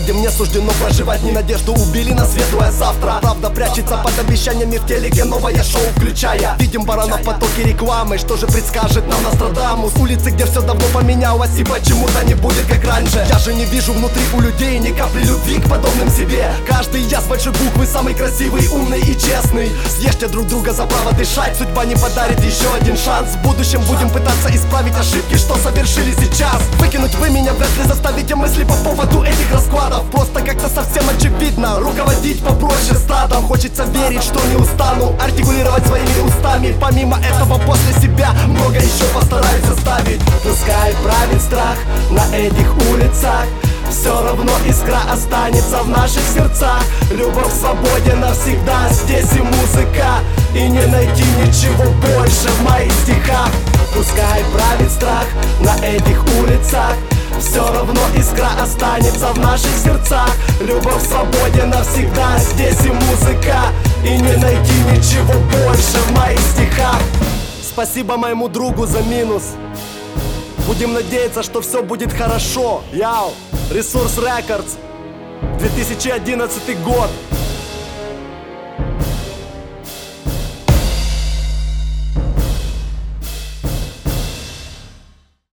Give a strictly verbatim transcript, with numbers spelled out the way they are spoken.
где мне суждено проживать ни надежду, убили на светлое завтра. Правда прячется под обещаниями в телеке, новое шоу включая. Видим барана в потоке рекламы, что же предскажет нам Нострадамус? Улицы, где все давно поменялось и почему-то не будет как раньше. Я же не вижу внутри у людей ни капли любви к подобным себе. Каждый я с большой буквы самый красивый, умный и честный. Съешьте друг друга за право дышать, судьба не подарит еще один шанс. В будущем будем пытаться исправить ошибки, что совершили сейчас. Выкинуть вы меня вряд ли заставите мысли по поводу этих раскладов. Просто как-то совсем очевидно, руководить попроще стадом. Хочется верить, что не устану артикулировать своими устами. Помимо этого после себя много еще постараюсь оставить. Пускай правит страх на этих улицах, все равно искра останется в наших сердцах. Любовь в свободе навсегда, здесь и музыка, и не найти ничего больше в моих стихах. Пускай правит страх на этих улицах, все равно искра останется в наших сердцах. Любовь в свободе навсегда, здесь и музыка, и не найти ничего больше в моих стихах. Спасибо моему другу за минус. Будем надеяться, что все будет хорошо. Яу, Ресурс Рекордс, две тысячи одиннадцатый год.